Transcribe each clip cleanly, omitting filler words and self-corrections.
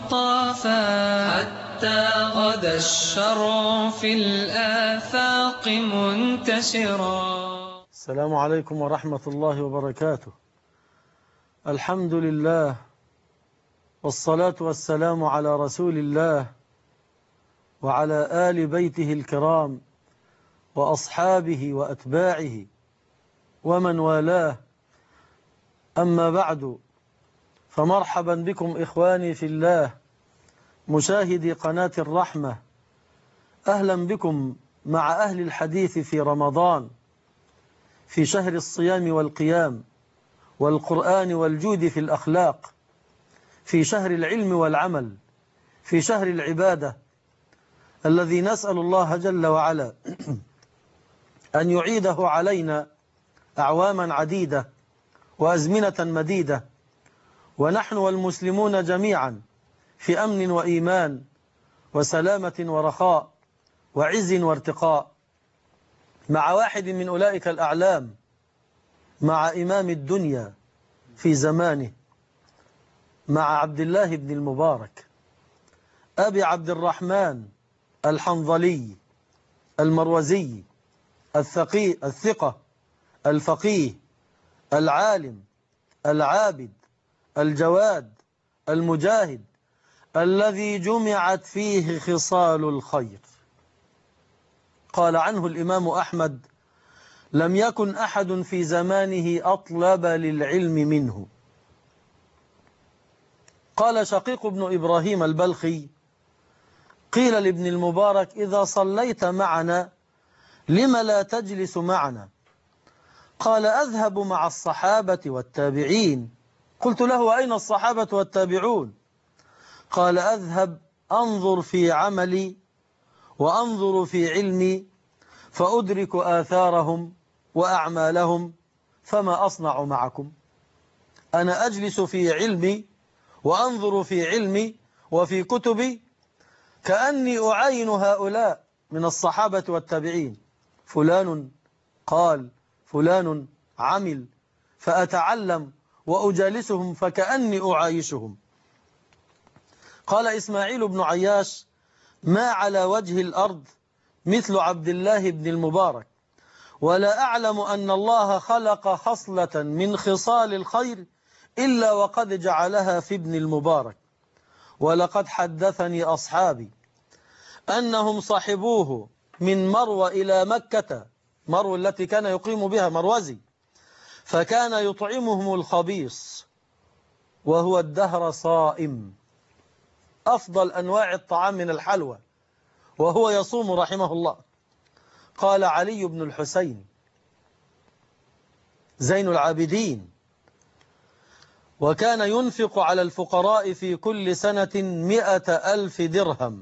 طافا حتى غدا الشر في الآفاق منتشرا. السلام عليكم ورحمة الله وبركاته. الحمد لله والصلاة والسلام على رسول الله وعلى آل بيته الكرام وأصحابه وأتباعه ومن والاه، أما بعد، فمرحبا بكم إخواني في الله مشاهدي قناة الرحمة. أهلا بكم مع أهل الحديث في رمضان، في شهر الصيام والقيام والقرآن والجود في الأخلاق، في شهر العلم والعمل، في شهر العبادة الذي نسأل الله جل وعلا أن يعيده علينا أعواما عديدة وأزمنة مديدة، ونحن والمسلمون جميعا في أمن وإيمان وسلامة ورخاء وعز وارتقاء، مع واحد من أولئك الأعلام، مع إمام الدنيا في زمانه، مع عبد الله بن المبارك أبي عبد الرحمن الحنظلي المروزي الثقة الفقيه العالم العابد الجواد المجاهد الذي جمعت فيه خصال الخير. قال عنه الإمام أحمد: لم يكن أحد في زمانه أطلب للعلم منه. قال شقيق بن إبراهيم البلخي: قيل لابن المبارك: إذا صليت معنا لم لا تجلس معنا؟ قال: أذهب مع الصحابة والتابعين. قلت له: أين الصحابة والتابعون؟ قال: أذهب أنظر في عملي وأنظر في علمي فأدرك آثارهم وأعمالهم، فما أصنع معكم؟ أنا أجلس في علمي وأنظر في علمي وفي كتبي كأني أعاين هؤلاء من الصحابة والتابعين، فلان قال، فلان عمل، فأتعلم وأجالسهم فكأني أعايشهم. قال إسماعيل بن عياش: ما على وجه الأرض مثل عبد الله بن المبارك، ولا أعلم أن الله خلق خصلة من خصال الخير إلا وقد جعلها في ابن المبارك. ولقد حدثني أصحابي أنهم صحبوه من مروى إلى مكة، مروى التي كان يقيم بها، مروزي، فكان يطعمهم الخبيص وهو الدهر صائم، أفضل أنواع الطعام من الحلوى، وهو يصوم رحمه الله. قال علي بن الحسين زين العابدين: وكان ينفق على الفقراء في كل سنة 100,000 درهم.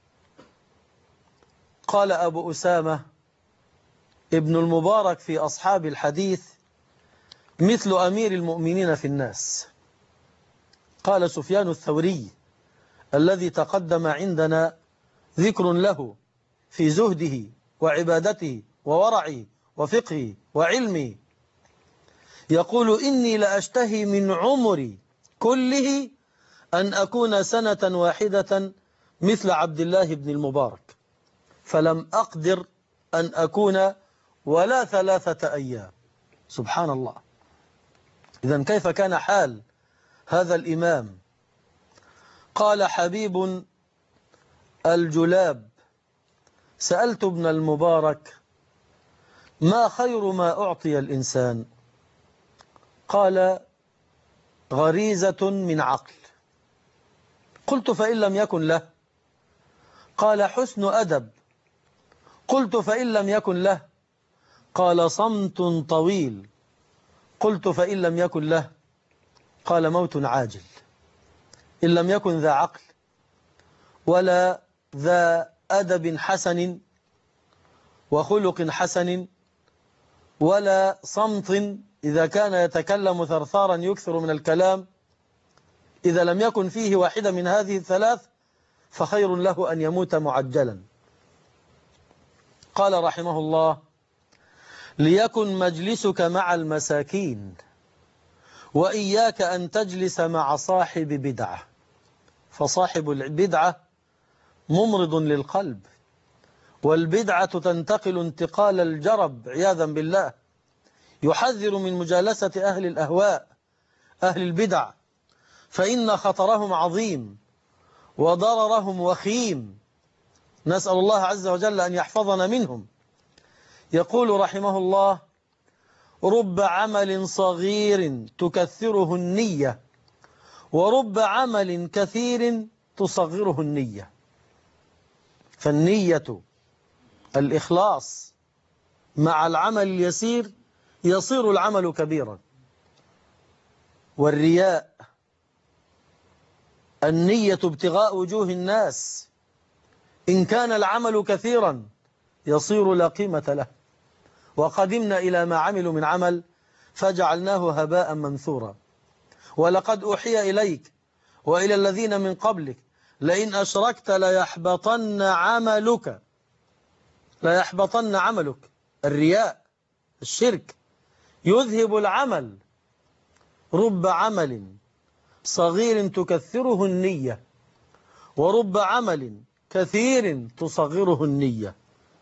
قال أبو أسامة ابن المبارك في أصحاب الحديث: مثل أمير المؤمنين في الناس. قال سفيان الثوري الذي تقدم عندنا ذكر له في زهده وعبادته وورعه وفقهه وعلمه، يقول: إني لأشتهي من عمري كله أن أكون سنة واحدة مثل عبد الله بن المبارك، فلم أقدر أن أكون ولا 3 أيام. سبحان الله. إذن كيف كان حال هذا الإمام؟ قال حبيب الجلاب: سألت ابن المبارك: ما خير ما أعطي الإنسان؟ قال: غريزة من عقل. قلت: فإن لم يكن له؟ قال: حسن أدب. قلت: فإن لم يكن له؟ قال: صمت طويل. قلت: فإن لم يكن له؟ قال: موت عاجل. إن لم يكن ذا عقل ولا ذا أدب حسن وخلق حسن ولا صمت، إذا كان يتكلم ثرثارا يكثر من الكلام، إذا لم يكن فيه واحدة من هذه الثلاث فخير له أن يموت معجلا. قال رحمه الله: ليكن مجلسك مع المساكين، وإياك أن تجلس مع صاحب بدعة. فصاحب البدعة ممرض للقلب، والبدعة تنتقل انتقال الجرب عياذا بالله. يحذر من مجالسة أهل الأهواء، أهل البدع، فإن خطرهم عظيم وضررهم وخيم. نسأل الله عز وجل أن يحفظنا منهم. يقول رحمه الله: رب عمل صغير تكثره النية، ورب عمل كثير تصغره النية. فالنية الإخلاص مع العمل اليسير يصير العمل كبيرا. والرياء النية ابتغاء وجوه الناس، إن كان العمل كثيرا يصير لا قيمة له. وقدمنا إلى ما عملوا من عمل فجعلناه هباء منثورا. ولقد أوحي إليك وإلى الذين من قبلك لئن أشركت ليحبطن عملك. ليحبطن عملك. الرياء، الشرك يذهب العمل. رب عمل صغير تكثره النية، ورب عمل كثير تصغره النية.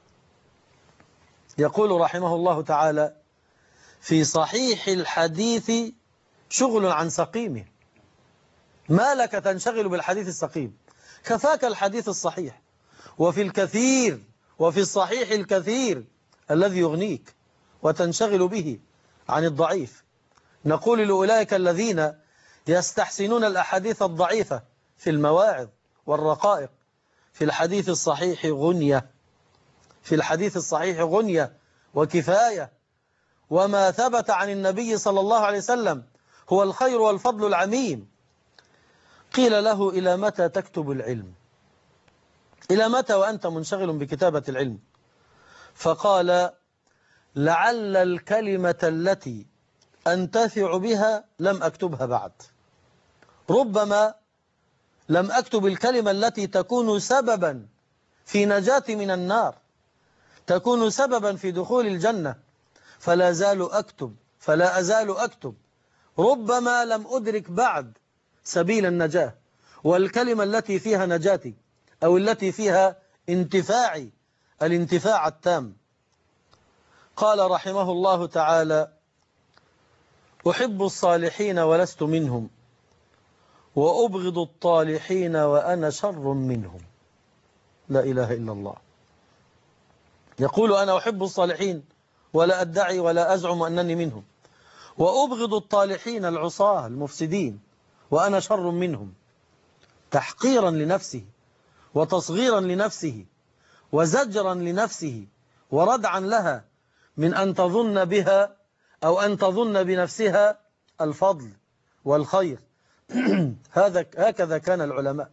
يقول رحمه الله تعالى: في صحيح الحديث شغل عن سقيمه. ما لك تنشغل بالحديث السقيم؟ كفاك الحديث الصحيح. وفي الكثير، وفي الصحيح الكثير الذي يغنيك وتنشغل به عن الضعيف. نقول لأولئك الذين يستحسنون الأحاديث الضعيفة في المواعظ والرقائق: في الحديث الصحيح غنية، في الحديث الصحيح غنية وكفاية. وما ثبت عن النبي صلى الله عليه وسلم هو الخير والفضل العميم. قيل له: إلى متى تكتب العلم؟ إلى متى وأنت منشغل بكتابة العلم؟ فقال: لعل الكلمة التي أنتفع بها لم أكتبها بعد. ربما لم أكتب الكلمة التي تكون سببا في نجاتي من النار، تكون سببا في دخول الجنة، فلا زال أكتب، فلا أزال أكتب. ربما لم أدرك بعد سبيل النجاة والكلمة التي فيها نجاتي، أو التي فيها انتفاعي، الانتفاع التام. قال رحمه الله تعالى: أحب الصالحين ولست منهم، وأبغض الطالحين وأنا شر منهم. لا إله إلا الله. يقول: أنا أحب الصالحين ولا أدعي ولا أزعم أنني منهم، وأبغض الطالحين العصاة المفسدين وأنا شر منهم. تحقيرا لنفسه وتصغيرا لنفسه وزجرا لنفسه وردعا لها من أن تظن بها أو أن تظن بنفسها الفضل والخير. هكذا كان العلماء،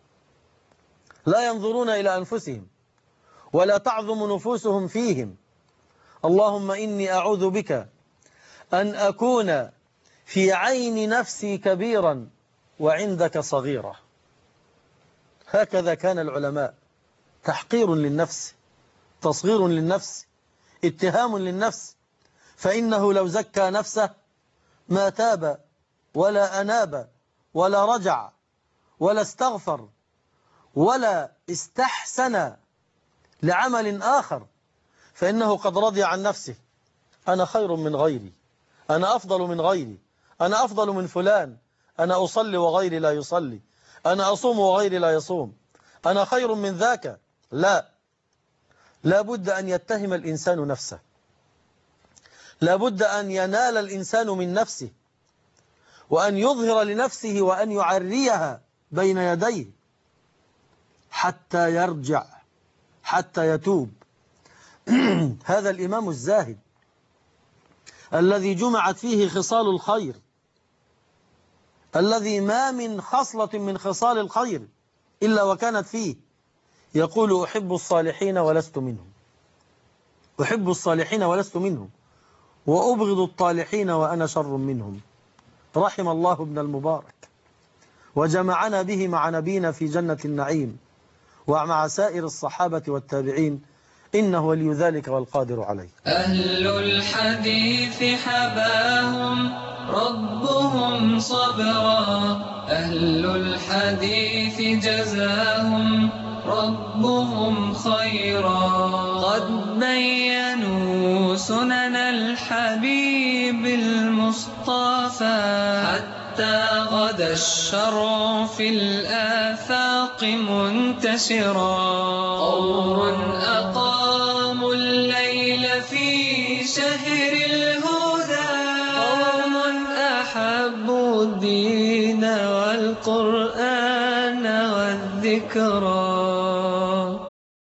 لا ينظرون إلى أنفسهم ولا تعظم نفوسهم فيهم. اللهم إني أعوذ بك أن أكون في عين نفسي كبيرا وعندك صغيرة. هكذا كان العلماء. تحقير للنفس، تصغير للنفس، اتهام للنفس. فإنه لو زكى نفسه ما تاب ولا أناب ولا رجع ولا استغفر ولا استحسن لعمل آخر، فإنه قد رضي عن نفسه: أنا خير من غيري، أنا أفضل من غيري، أنا أفضل من فلان، أنا أصلي وغيري لا يصلي، أنا أصوم وغيري لا يصوم، أنا خير من ذاك. لا بد أن يتهم الإنسان نفسه، لا بد أن ينال الإنسان من نفسه، وأن يظهر لنفسه وأن يعريها بين يديه حتى يرجع، حتى يتوب. هذا الإمام الزاهد الذي جمعت فيه خصال الخير، الذي ما من خصلة من خصال الخير إلا وكانت فيه، يقول: أحب الصالحين ولست منهم، أحب الصالحين ولست منهم، وأبغض الطالحين وأنا شر منهم. رحم الله ابن المبارك، وجمعنا به مع نبينا في جنة النعيم ومع سائر الصحابة والتابعين، إنه ولي ذلك والقادر عليه. أهل الحديث حباهم ربهم صبرا. أهل الحديث جزاهم ربهم خيرا. قد بينوا سنن الحبيب المصطفى حتى غدا الشرع في الآفاق منتشرا. قوم أقاموا الليل في شهر الهدى. قوم أحبوا الدين والقرآن والذكرى.